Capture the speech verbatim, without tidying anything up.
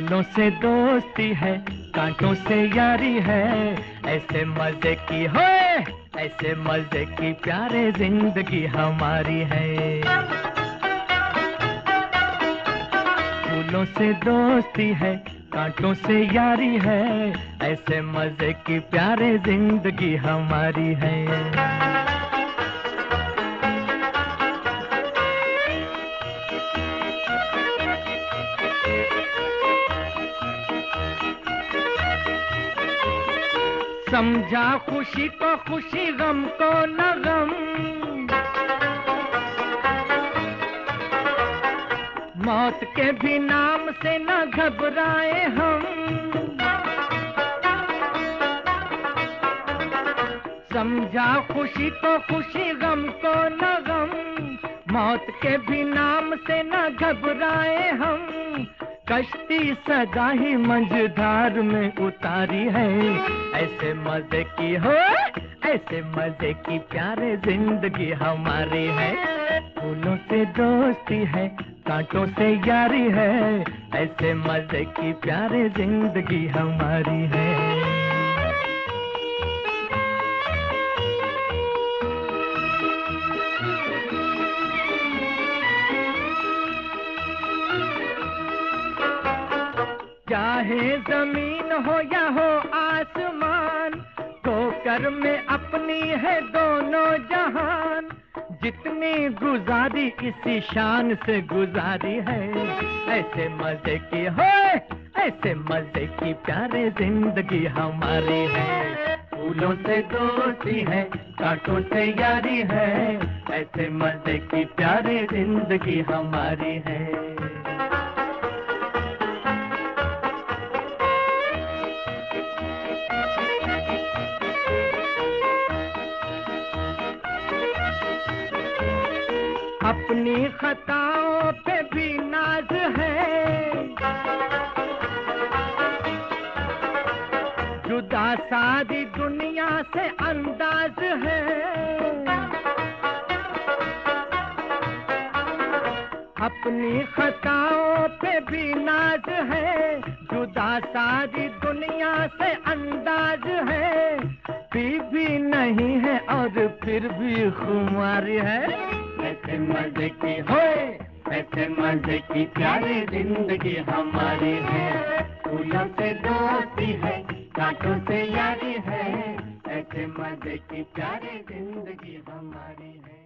फूलों से दोस्ती है, कांटों से यारी है, ऐसे मजे की हो, ऐसे मजे की प्यारे जिंदगी हमारी है। फूलों से दोस्ती है, कांटों से यारी है, ऐसे मजे की प्यारे जिंदगी हमारी है। समझा खुशी को खुशी, गम को न गम, मौत के भी नाम से न घबराए हम। समझा खुशी को खुशी, गम को न गम, मौत के भी नाम से न घबराए हम। कश्ती सदा ही मंझधार में उतारी है, ऐसे मजे की हो, ऐसे मजे की प्यारे जिंदगी हमारी है। फूलों से दोस्ती है, कांटों से यारी है, ऐसे मजे की प्यारे जिंदगी हमारी है। चाहे जमीन हो या हो आसमान, ठोकर में अपनी है दोनों जहान। जितनी गुजारी इसी शान से गुजारी है, ऐसे मजे की हो, ऐसे मजे की प्यारे जिंदगी हमारी है। फूलों से दोस्ती है, कांटों से यारी है, ऐसे मजे की प्यारे जिंदगी हमारी है। अपनी खताओं पे भी नाज है, जुदा सारी दुनिया से अंदाज है। अपनी खताओं पे भी नाज है, जुदा सारी दुनिया से अंदाज है। बीवी नहीं है और फिर भी खुमार है, ऐसे मजे की हो, ऐसे मजे की प्यारी जिंदगी हमारी है। फूलों से दोस्ती है, कांटों से यारी है, ऐसे मजे की प्यारी जिंदगी हमारी है।